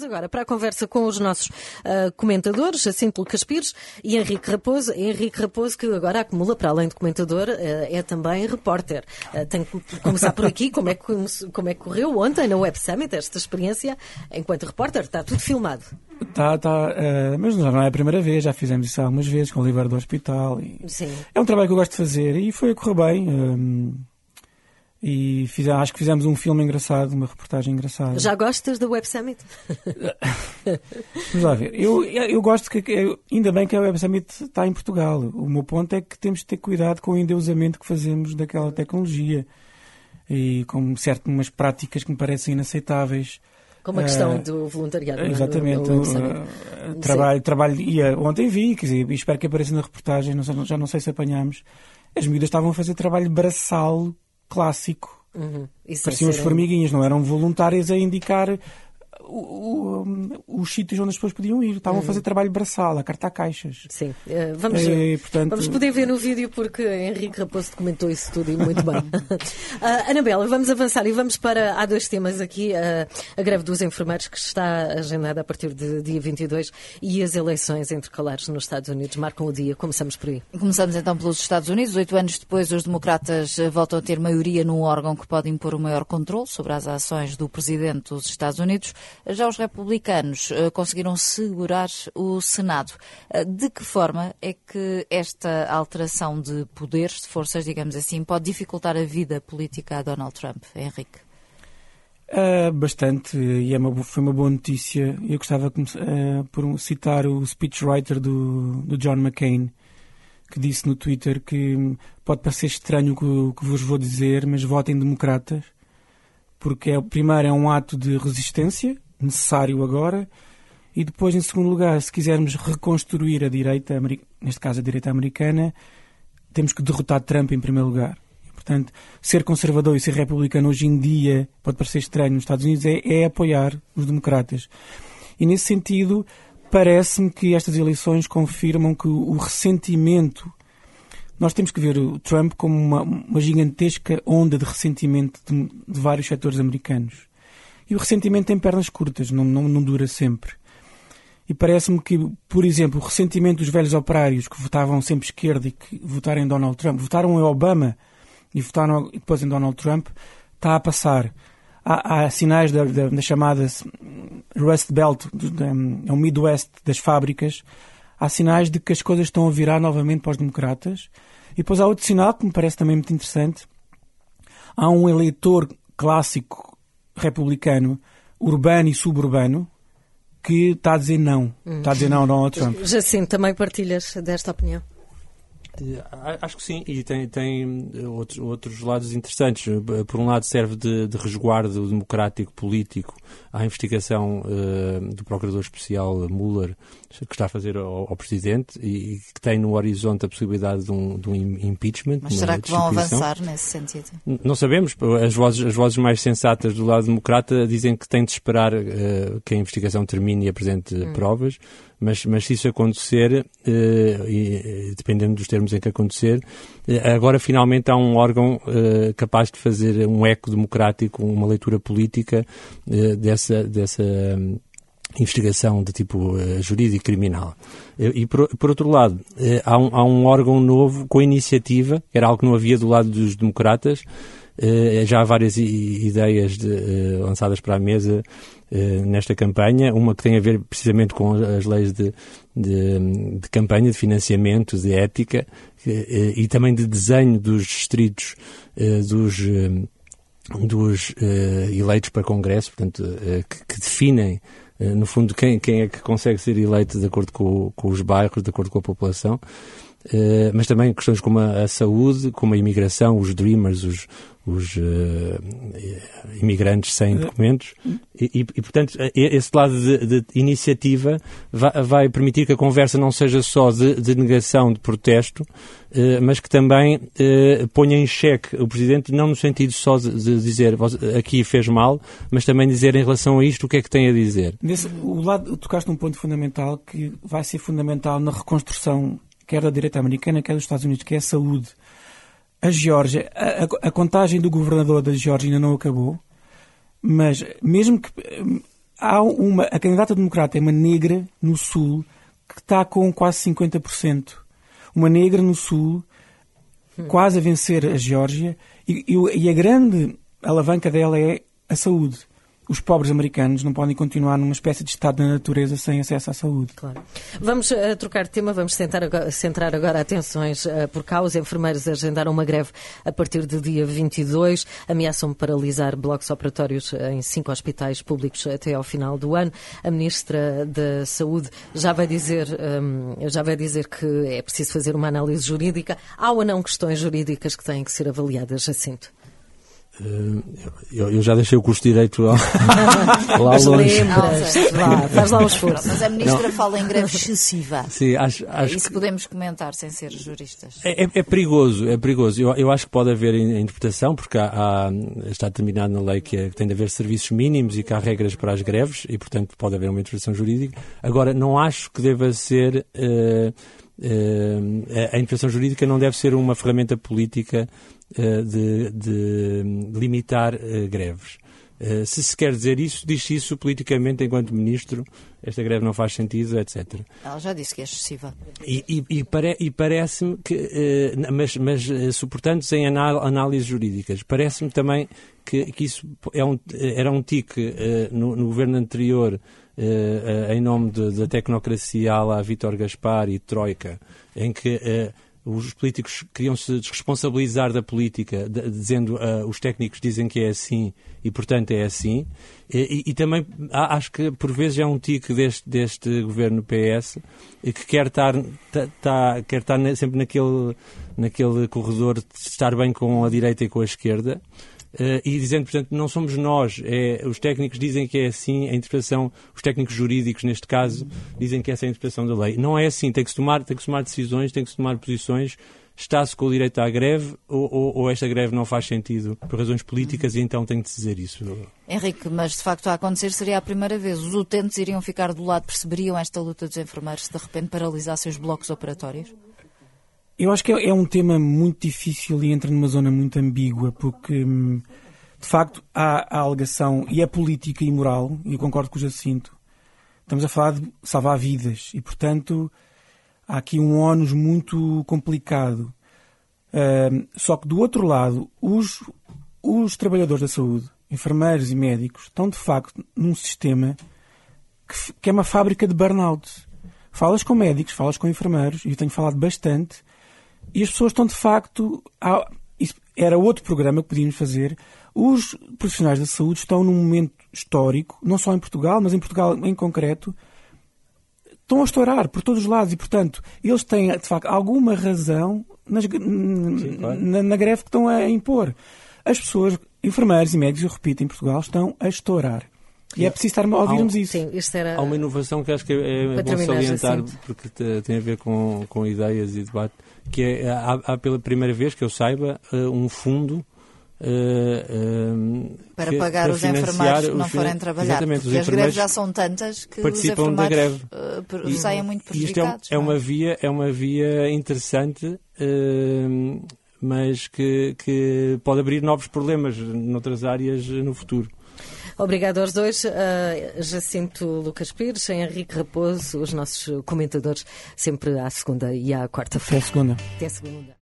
Vamos agora para a conversa com os nossos comentadores, Jacinto Lucas Pires e Henrique Raposo. Henrique Raposo, que agora acumula, para além de comentador, é também repórter. Tenho que começar por aqui. Como é que correu ontem na Web Summit esta experiência enquanto repórter? Está tudo filmado. Tá, mas já não é a primeira vez, já fizemos isso algumas vezes com o Livro do Hospital. Sim. É um trabalho que eu gosto de fazer e foi a correr bem. E acho que fizemos um filme engraçado, uma reportagem engraçada. Já gostas da Web Summit? Vamos lá ver. Eu gosto ainda bem que a Web Summit está em Portugal. O meu ponto é que temos de ter cuidado com o endeusamento que fazemos daquela tecnologia e com umas práticas que me parecem inaceitáveis. Como a questão do voluntariado. Exatamente. Ontem vi, quer dizer, e espero que apareça na reportagem, já não sei se apanhámos. As miúdas estavam a fazer trabalho braçal clássico. Pareciam as formiguinhas, não eram voluntárias a indicar os sítios onde as pessoas podiam ir. Estavam a fazer trabalho braçal, a cartar caixas. Sim. Vamos poder ver no vídeo porque Henrique Raposo comentou isso tudo e muito bem. Anabela, vamos avançar e vamos para... Há dois temas aqui. A greve dos enfermeiros, que está agendada a partir de dia 22, e as eleições intercalares nos Estados Unidos marcam o dia. Começamos por aí. Começamos então pelos Estados Unidos. 8 anos depois, os democratas voltam a ter maioria num órgão que pode impor o maior controle sobre as ações do presidente dos Estados Unidos. Já os republicanos conseguiram segurar o Senado. De que forma é que esta alteração de poderes, de forças, digamos assim, pode dificultar a vida política a Donald Trump, Henrique? Bastante, e foi uma boa notícia. Eu gostava por citar o speechwriter do John McCain, que disse no Twitter que pode parecer estranho o que vos vou dizer, mas votem democratas, porque primeiro é um ato de resistência, necessário agora, e depois, em segundo lugar, se quisermos reconstruir a direita, neste caso a direita americana, temos que derrotar Trump em primeiro lugar. E, portanto, ser conservador e ser republicano hoje em dia, pode parecer estranho nos Estados Unidos, é apoiar os democratas. E nesse sentido, parece-me que estas eleições confirmam que o ressentimento... Nós temos que ver o Trump como uma gigantesca onda de ressentimento de vários setores americanos. E o ressentimento tem pernas curtas, não dura sempre. E parece-me que, por exemplo, o ressentimento dos velhos operários que votavam sempre esquerda e que votaram em Donald Trump, votaram em Obama e votaram depois em Donald Trump, está a passar. Há sinais da chamada Rust Belt, é o Midwest das fábricas, há sinais de que as coisas estão a virar novamente para os democratas. E depois há outro sinal que me parece também muito interessante. Há um eleitor clássico republicano, urbano e suburbano, que está a dizer não. Está a dizer não a Donald Trump. Jacinto, também partilhas desta opinião? Acho que sim, e tem outros lados interessantes. Por um lado, serve de resguardo democrático político à investigação do Procurador Especial Mueller, que está a fazer ao Presidente, e que tem no horizonte a possibilidade de um impeachment. Mas será que vão avançar nesse sentido? Não sabemos. As vozes mais sensatas do lado democrata dizem que tem de esperar que a investigação termine e apresente provas. Mas se isso acontecer, e dependendo dos termos em que acontecer, agora finalmente há um órgão capaz de fazer um eco democrático, uma leitura política dessa investigação de tipo jurídico criminal. E por outro lado, há um órgão novo com iniciativa, era algo que não havia do lado dos democratas. Já há várias ideias lançadas para a mesa nesta campanha, uma que tem a ver precisamente com as leis de campanha, de financiamento, de ética e também de desenho dos distritos dos eleitos para Congresso, portanto, que definem no fundo quem é que consegue ser eleito de acordo com os bairros, de acordo com a população. Mas também questões como a saúde, como a imigração, os dreamers, os imigrantes sem documentos e, portanto, esse lado de iniciativa vai permitir que a conversa não seja só de negação, de protesto, mas que também ponha em xeque o Presidente, não no sentido só de dizer aqui fez mal, mas também dizer em relação a isto o que é que tem a dizer. Tocaste num ponto fundamental que vai ser fundamental na reconstrução quer da direita americana, quer dos Estados Unidos, que é a saúde. A Geórgia, a contagem do governador da Geórgia ainda não acabou, mas mesmo que a candidata democrata é uma negra no Sul que está com quase 50%. Uma negra no Sul, quase a vencer a Geórgia, e a grande alavanca dela é a saúde. Os pobres americanos não podem continuar numa espécie de estado da natureza sem acesso à saúde. Claro. Vamos trocar de tema, vamos centrar agora atenções por cá. Os enfermeiros agendaram uma greve a partir do dia 22, ameaçam paralisar blocos operatórios em 5 hospitais públicos até ao final do ano. A Ministra da Saúde já vai dizer que é preciso fazer uma análise jurídica. Há ou não questões jurídicas que têm que ser avaliadas, Jacinto? Eu já deixei o curso de Direito lá longe. Faz lá um esforço. Mas a Ministra fala em greve excessiva. Sim, acho isso podemos comentar sem ser juristas. É perigoso. Eu acho que pode haver interpretação, porque está determinado na lei que tem de haver serviços mínimos e que há regras para as greves e, portanto, pode haver uma interpretação jurídica. Agora, não acho que deva ser... a interpretação jurídica não deve ser uma ferramenta política de limitar greves. Se se quer dizer isso, diz-se isso politicamente enquanto ministro, esta greve não faz sentido, etc. Ela já disse que é excessiva. E parece-me que, mas suportando-se em análises jurídicas, parece-me também que isso era um tique no governo anterior, em nome da tecnocracia à la Vítor Gaspar e Troika, em que os políticos queriam se desresponsabilizar da política, dizendo os técnicos dizem que é assim e, portanto, é assim. E também acho que, por vezes, é um tique deste governo PS que quer estar sempre naquele corredor de estar bem com a direita e com a esquerda. E dizendo, portanto, não somos nós, os técnicos dizem que é assim, a interpretação, os técnicos jurídicos, neste caso, dizem que essa é a interpretação da lei. Não é assim, tem que se tomar decisões, tem que se tomar posições, está-se com o direito à greve ou esta greve não faz sentido por razões políticas e então tem de se dizer isso. Henrique, mas de facto a acontecer seria a primeira vez. Os utentes iriam ficar do lado, perceberiam esta luta dos enfermeiros se de repente paralisassem os blocos operatórios? Eu acho que é um tema muito difícil e entra numa zona muito ambígua, porque, de facto, há a alegação, e é política e moral, e eu concordo com o Jacinto, estamos a falar de salvar vidas, e, portanto, há aqui um ónus muito complicado. Só que, do outro lado, os trabalhadores da saúde, enfermeiros e médicos, estão, de facto, num sistema que é uma fábrica de burnout. Falas com médicos, falas com enfermeiros, e eu tenho falado bastante, e as pessoas estão, de facto... Isso era outro programa que podíamos fazer. Os profissionais da saúde estão num momento histórico, não só em Portugal, mas em Portugal em concreto, estão a estourar por todos os lados e, portanto, eles têm, de facto, alguma razão na greve que estão a impor. As pessoas, enfermeiros e médicos, eu repito, em Portugal, estão a estourar. E é preciso estar a ouvirmos isso. Sim, há uma inovação que acho que é bom salientar, porque tem a ver com ideias e debate, que é, há pela primeira vez que eu saiba, um fundo para pagar os enfermeiros que não forem trabalhar. Exatamente, porque as greves já são tantas que participam os da greve. Saem muito prejudicados. Isto é uma via interessante, mas que pode abrir novos problemas noutras áreas no futuro. Obrigado aos dois, Jacinto Lucas Pires, Henrique Raposo, os nossos comentadores, sempre à segunda e à quarta-feira. Até segunda. Até segunda.